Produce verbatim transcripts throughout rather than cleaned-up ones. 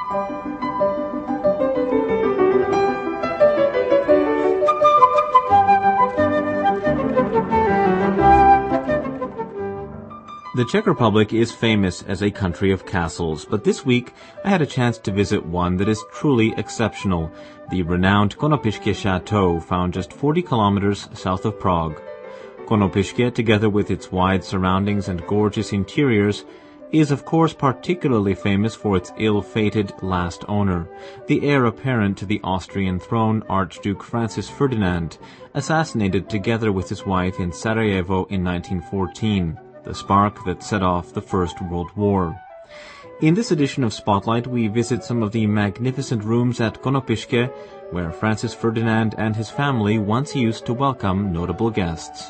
The Czech Republic is famous as a country of castles, but this week I had a chance to visit one that is truly exceptional, the renowned Konopishke Chateau, found just forty kilometers south of Prague. Konopishke, together with its wide surroundings and gorgeous interiors, is of course particularly famous for its ill-fated last owner, the heir apparent to the Austrian throne, Archduke Francis Ferdinand, assassinated together with his wife in Sarajevo in nineteen fourteen. The spark that set off the First World War. In this edition of Spotlight, we visit some of the magnificent rooms at Konopishke, where Francis Ferdinand and his family once used to welcome notable guests.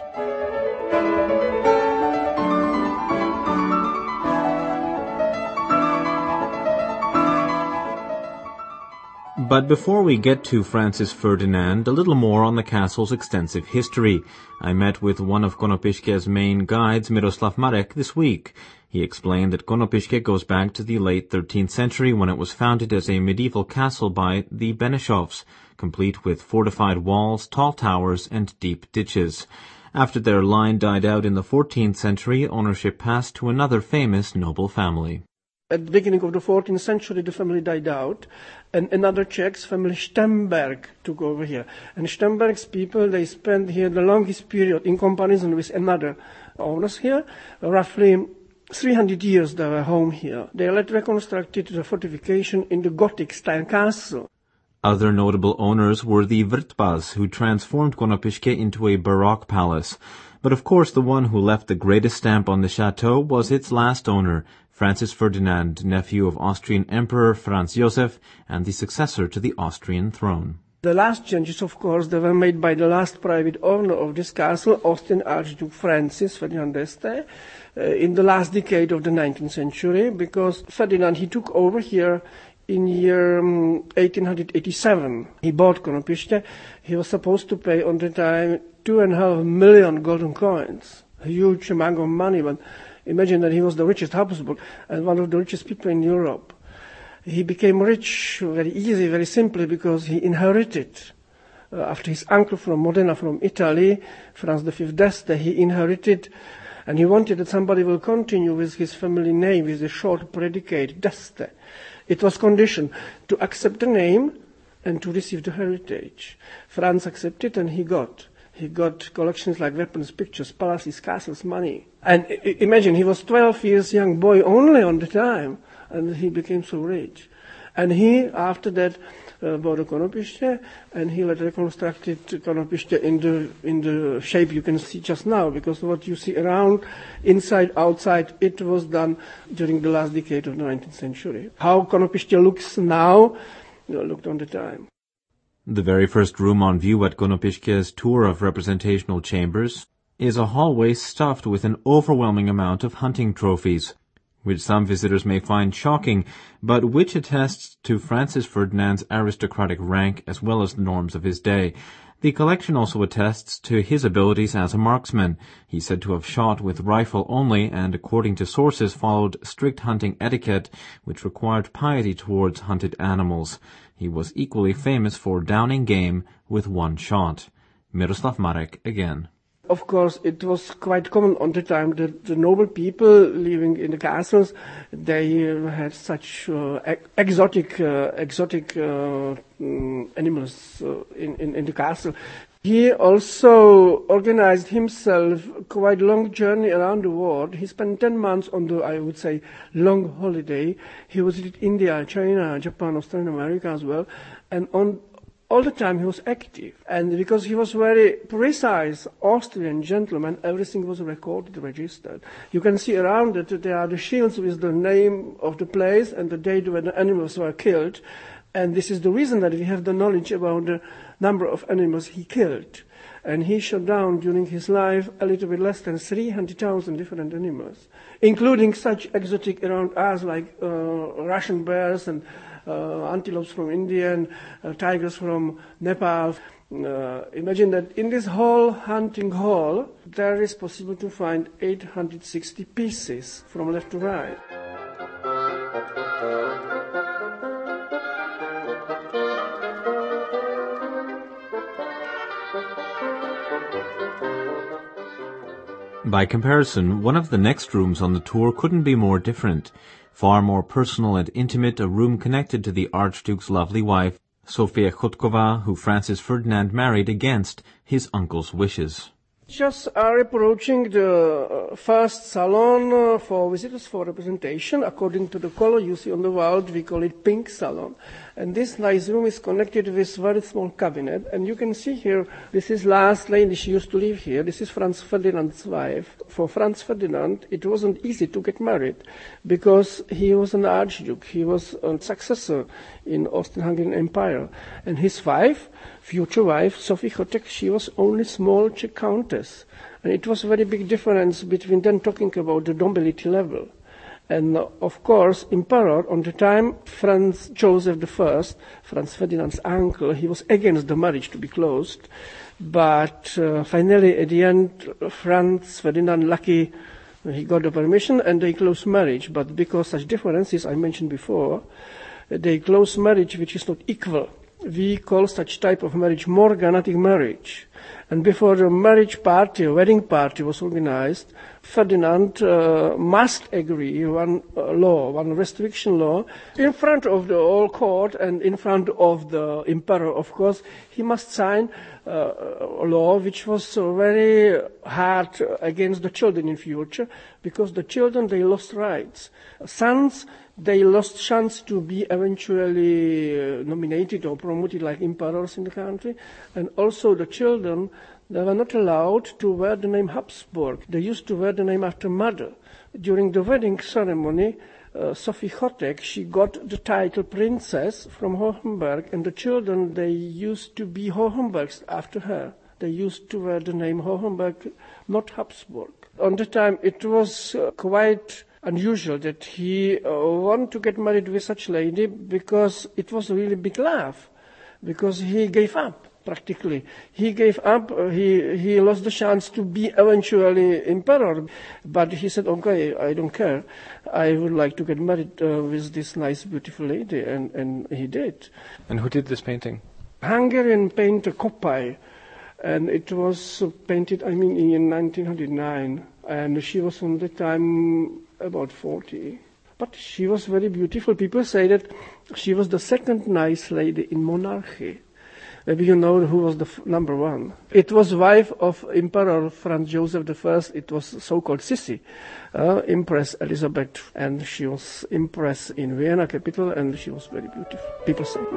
But before we get to Francis Ferdinand, a little more on the castle's extensive history. I met with one of Konopishke's main guides, Miroslav Marek, this week. He explained that Konopishke goes back to the late thirteenth century when it was founded as a medieval castle by the Benešovs, complete with fortified walls, tall towers, and deep ditches. After their line died out in the fourteenth century, ownership passed to another famous noble family. At the beginning of the fourteenth century, the family died out, and another Czechs, family Stemberg, took over here. And Stemberg's people, they spent here the longest period in comparison with another owners here. Roughly three hundred years they were home here. They had reconstructed the fortification in the Gothic-style castle. Other notable owners were the Vrtbas, who transformed Konopishke into a Baroque palace. But of course the one who left the greatest stamp on the chateau was its last owner, Francis Ferdinand, nephew of Austrian Emperor Franz Josef and the successor to the Austrian throne. The last changes, of course, they were made by the last private owner of this castle, Austrian Archduke Francis Ferdinand d'Este, uh, in the last decade of the nineteenth century, because Ferdinand, he took over here in year um, eighteen eighty-seven. He bought Konopishke. He was supposed to pay on the time two and a half million golden coins, a huge amount of money, but imagine that he was the richest Habsburg and one of the richest people in Europe. He became rich very easy, very simply, because he inherited, uh, after his uncle from Modena, from Italy, Franz the Fifth d'Este, he inherited, and he wanted that somebody will continue with his family name, with a short predicate, d'Este. It was conditioned to accept the name and to receive the heritage. Franz accepted, and he got. He got collections like weapons, pictures, palaces, castles, money. And I- imagine, he was twelve years young boy only on the time, and he became so rich. And he, after that, uh, bought a Konopishke, and he had reconstructed Konopishke in the, in the shape you can see just now, because what you see around, inside, outside, it was done during the last decade of the nineteenth century. How Konopishke looks now, you know, looked on the time. The very first room on view at Konopishke's tour of representational chambers is a hallway stuffed with an overwhelming amount of hunting trophies, which some visitors may find shocking, but which attests to Francis Ferdinand's aristocratic rank as well as the norms of his day. The collection also attests to his abilities as a marksman. He's said to have shot with rifle only and, according to sources, followed strict hunting etiquette, which required piety towards hunted animals. He was equally famous for downing game with one shot. Miroslav Marek again. Of course, it was quite common on the time that the noble people living in the castles, they uh, had such uh, ex- exotic, uh, exotic uh, um, animals uh, in, in, in the castle. He also organized himself quite a long journey around the world. He spent ten months on the, I would say, long holiday. He visited India, China, Japan, Australia, America as well, and on all the time he was active, and because he was very precise Austrian gentleman, everything was recorded, registered. You can see around it that there are the shields with the name of the place and the date when the animals were killed, and this is the reason that we have the knowledge about the number of animals he killed. And he shot down during his life a little bit less than three hundred thousand different animals, including such exotic around us like uh, Russian bears and Uh, antelopes from India and uh, tigers from Nepal. Uh, imagine that in this whole hunting hall, there is possible to find eight hundred sixty pieces from left to right. By comparison, one of the next rooms on the tour couldn't be more different. Far more personal and intimate, a room connected to the Archduke's lovely wife, Sofia Chodkova, who Francis Ferdinand married against his uncle's wishes. Just are approaching the uh, first salon uh, for visitors for representation. According to the color you see on the wall, we call it pink salon. And this nice room is connected with very small cabinet. And you can see here, this is last lady, she used to live here. This is Franz Ferdinand's wife. For Franz Ferdinand, it wasn't easy to get married because he was an archduke. He was a successor in Austrian-Hungarian Empire. And his wife, future wife, Sophie Chotek, she was only small Czech countess. And it was a very big difference between them talking about the nobility level. And uh, of course, Emperor, on the time, Franz Joseph the First, Franz Ferdinand's uncle, he was against the marriage to be closed. But uh, finally, at the end, Franz Ferdinand, lucky, he got the permission and they closed marriage. But because such differences I mentioned before, they closed marriage which is not equal. We call such type of marriage morganatic marriage. And before the marriage party, wedding party was organized, Ferdinand uh, must agree one uh, law, one restriction law, in front of the whole court and in front of the emperor, of course. He must sign uh, a law which was uh, very hard against the children in future, because the children, they lost rights. Sons, they lost chance to be eventually uh, nominated or promoted like emperors in the country. And also the children, they were not allowed to wear the name Habsburg. They used to wear the name after mother. During the wedding ceremony, uh, Sophie Chotek, she got the title princess from Hohenberg, and the children, they used to be Hohenbergs after her. They used to wear the name Hohenberg, not Habsburg. On the time, it was uh, quite unusual that he uh, wanted to get married with such lady, because it was a really big love, because he gave up practically. He gave up, uh, he, he lost the chance to be eventually emperor, but he said, okay, I don't care. I would like to get married uh, with this nice, beautiful lady, and, and he did. And who did this painting? Hungarian painter Kopai, and it was painted, I mean, in nineteen oh nine, and she was on the time about forty. But she was very beautiful. People say that she was the second nice lady in monarchy. Maybe you know who was the f- number one. It was wife of Emperor Franz Joseph the First. It was so-called Sissi, uh, Empress Elizabeth. And she was Empress in Vienna capital, and she was very beautiful, people say.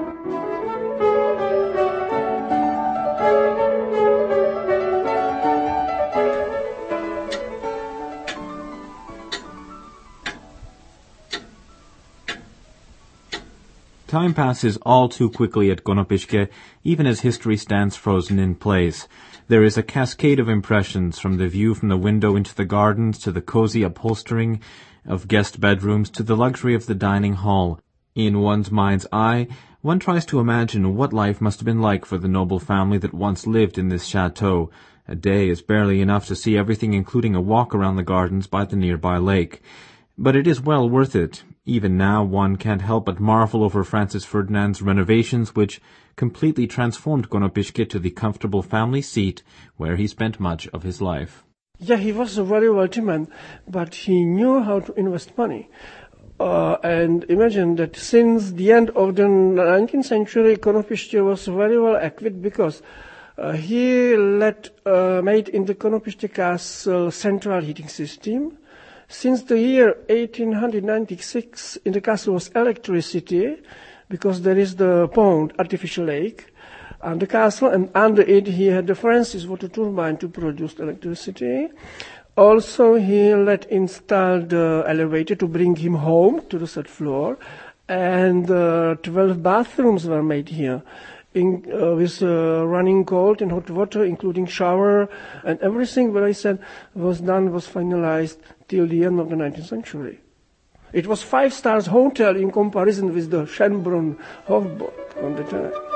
Time passes all too quickly at Konopiske, even as history stands frozen in place. There is a cascade of impressions, from the view from the window into the gardens to the cozy upholstering of guest bedrooms to the luxury of the dining hall. In one's mind's eye, one tries to imagine what life must have been like for the noble family that once lived in this chateau. A day is barely enough to see everything, including a walk around the gardens by the nearby lake. But it is well worth it. Even now, one can't help but marvel over Francis Ferdinand's renovations, which completely transformed Konopiske to the comfortable family seat where he spent much of his life. Yeah, he was a very wealthy man, but he knew how to invest money. Uh, and imagine that since the end of the nineteenth century, Konopiske was very well equipped, because uh, he let uh, made in the Konopiske castle central heating system. Since the year eighteen ninety-six, in the castle was electricity, because there is the pond, artificial lake, and the castle, and under it he had the Francis water turbine to produce electricity. Also, he let install the elevator to bring him home to the third floor, and uh, twelve bathrooms were made here, in, uh, with uh, running cold and hot water, including shower, and everything what I said was done, was finalized till the end of the nineteenth century. It was five stars hotel in comparison with the Schönbrunn Hofburg on the time.